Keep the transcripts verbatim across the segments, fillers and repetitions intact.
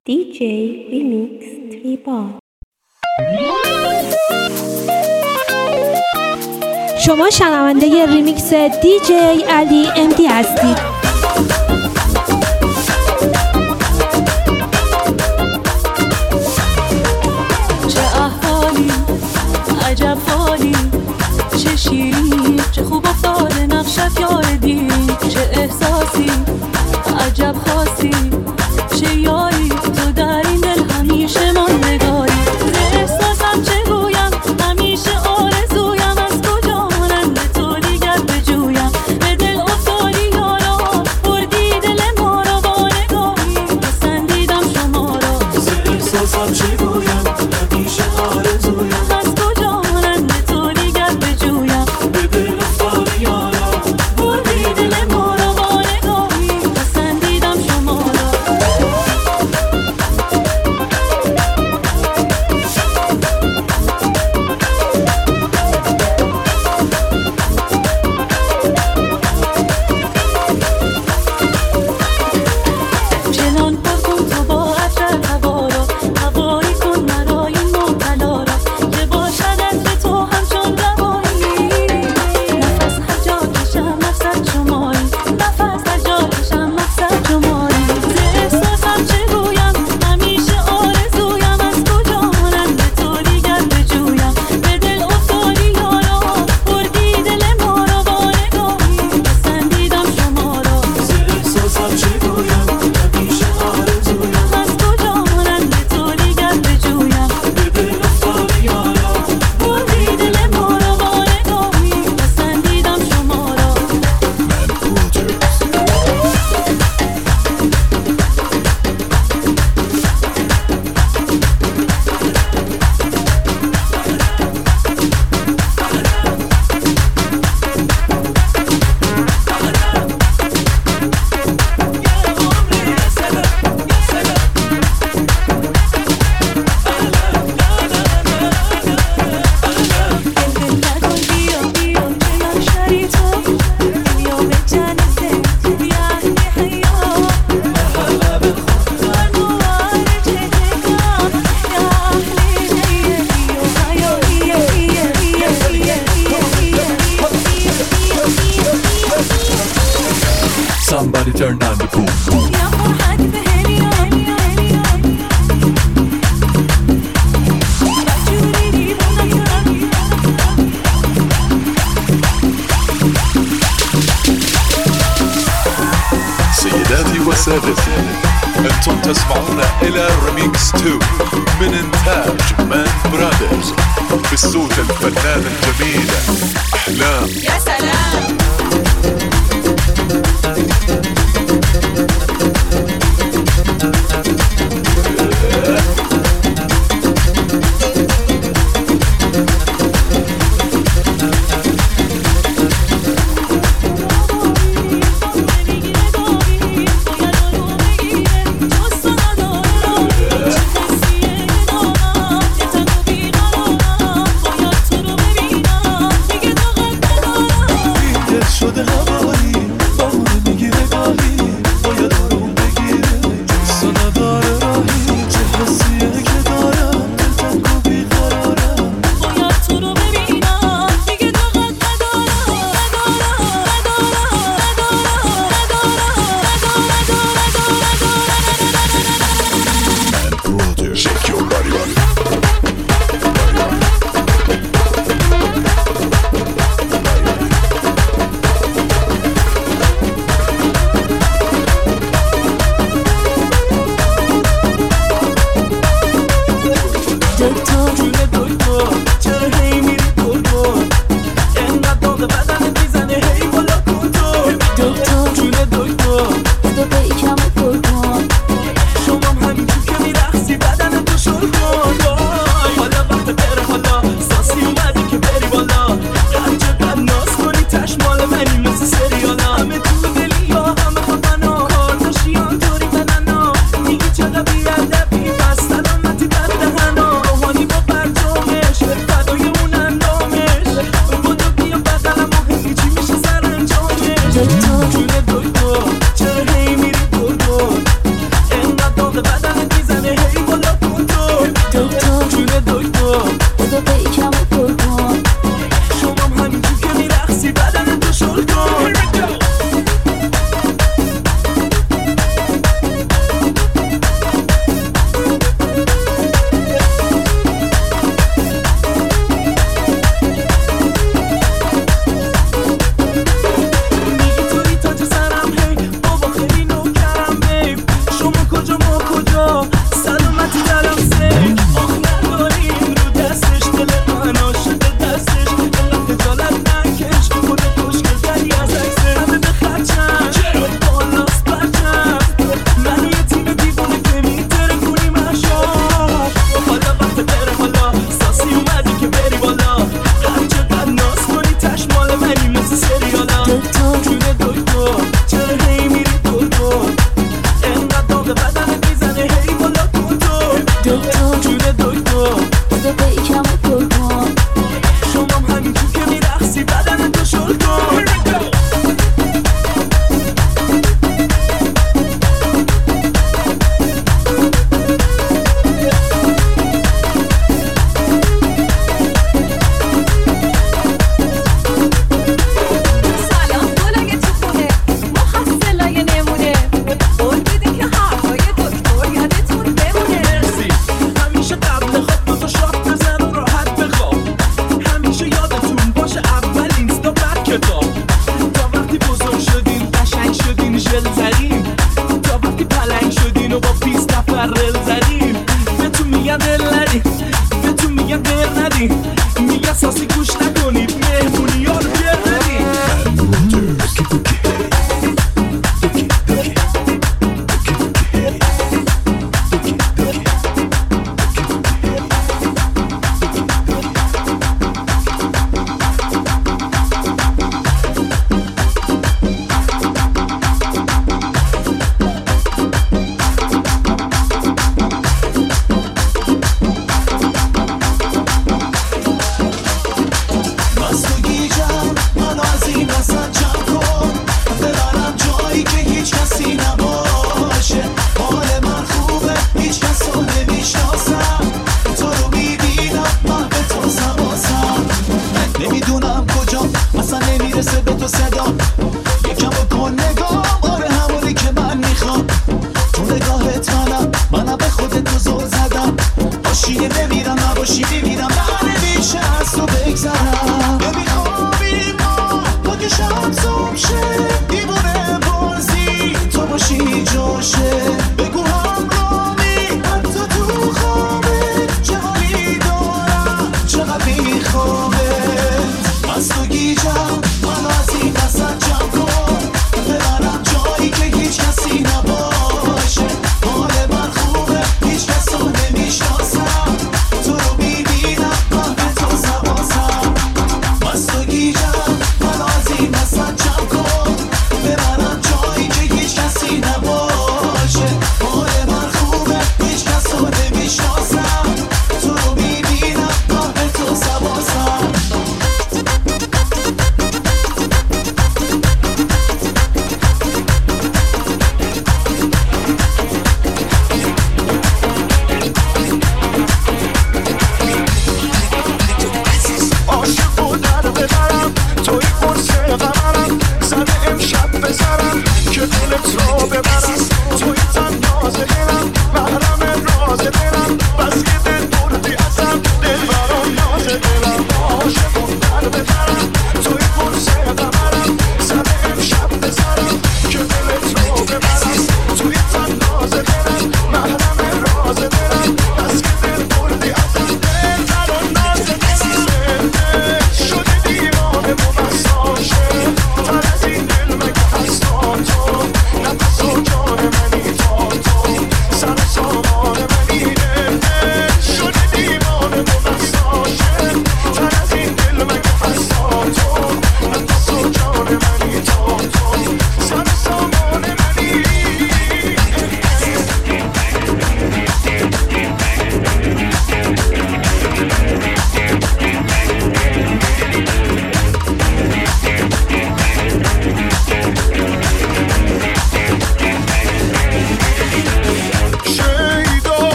دی جی ریمیکس تریپال. شما شنونده ریمیکس دی جی علی ام دی هستید. چه احوالی، عجب حالی، چه شیرین، چه خوب افتاده نقشت یاردی، چه احساسی، عجب خاصی، چه یاری تو در این دل همیشه ماندگاری. احساسم چه گویم، همیشه آرزویم از کجا مانند تو دیگر بجویم. به دل افتادی یارا، بردی دل ما را با نگاهی، پسندیدم شما را. احساسم چه گویم، همیشه آرزویم از کجا مانند تو دیگر بجویم. به دل افتادی یارا، بردی دل ما را با نگاهی، پسندیدم شما را. چنان پر کن تو با عطر هوا را، هوایی کن مرا این مبتلا را، که باشدت به تو همچون روایی. نفس هر جا کشم مقصد شمایی، نفس هر جا کشم مقصد شمایی. ز احساسم چه گویم، همیشه آرزویم از کجا مانند تو دیگر بجویم. به دل افتادی یارا، بردی دل ما را با نگاهی، پسندیدم شما را. احساسم چه گویم، همیشه آرزویم از کجا مانند تو دیگر بجویم. به دل افتادی یارا، بردی دل ما را با نگاهی، پسندیدم شما را. دل نکن بیا بیا که من شری تو، بیا به جنسه یعنی حیا. والموارد جدکم یا اهلی نیه بیا حیا ایه ایه ایه ایه Somebody turn on the boom boom. یا فرحت به هلیان بجوری دیوانم. سيداتي وسادتي، أنتم تسمعون إلى ريميكس اثنين من إنتاج مان برادرز بالصوت الفنان الجميل أحلام. يا سلام. مست و گیجم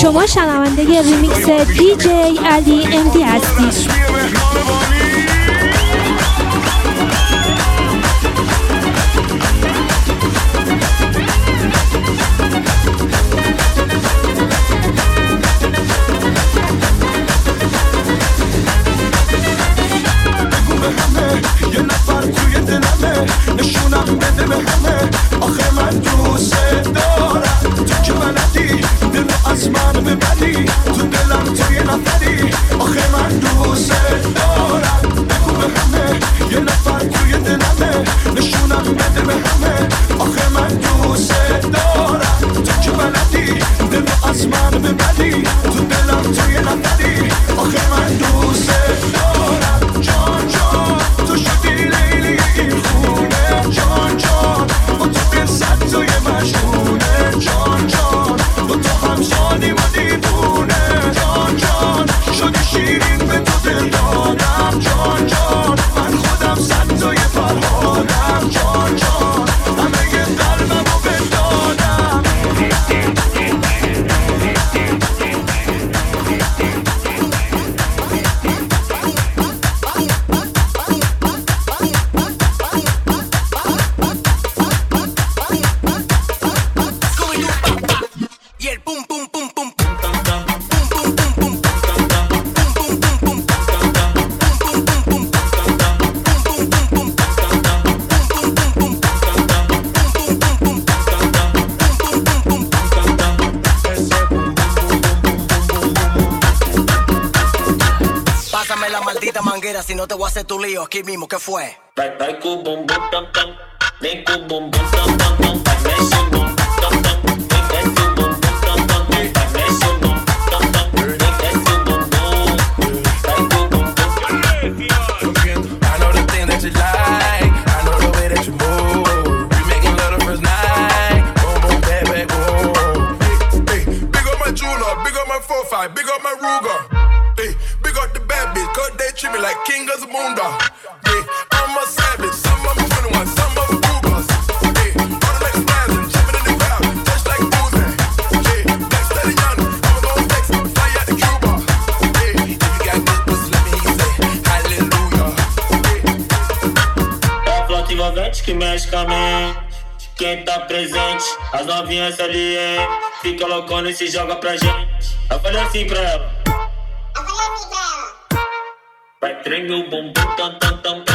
شما شنونده ریمیکس دی جی علی ام دی هستید. یه نفر توی دلمه نشونم بده به همه آخه من دوست دارم تو که بلدی دلو از من ببری تو دلم توی نفری آخه من دوست دارم بگو به همه یه نفر توی دلمه نشونم بده به همه آخه من دوست دارم تو که بلدی دلو از من ببری تو دلم توی نفری آخه من دوست دارم جان جان تو شدی لیلی این خونه جان جان با تو دل صد توی مجنونه جان جان با تو هم شادی و دیوونه جان جان شدی شیرین به تو دل دادم جان جان من خودم صد توی فرهادم جان جان همه ی قلبم رو بدادم Pásame la maldita manguera, si no te voy a hacer tu lío aquí mismo, ¿qué fue? Big up my Ruger, hey, big up the bad bitch, cause they treat me like king of the moondog. Yeah, I'm a savage, some of them twenty-one, some of them Rugers. Hey, all the next spasm, jumping in the crowd, just like Boozy. Hey, next to the young, I'ma go flex, fly out to Cuba. Hey, if you got good pussy, let me hear you say hallelujah. É a flauta envolvente que mexe com a mente. Quem tá presente, as novinhas ali, hein? Fica loucona e se joga pra gente. Eu falei assim pra ela. Eu falei assim pra ela. Vai tremer o bumbum, tam, tam, tam.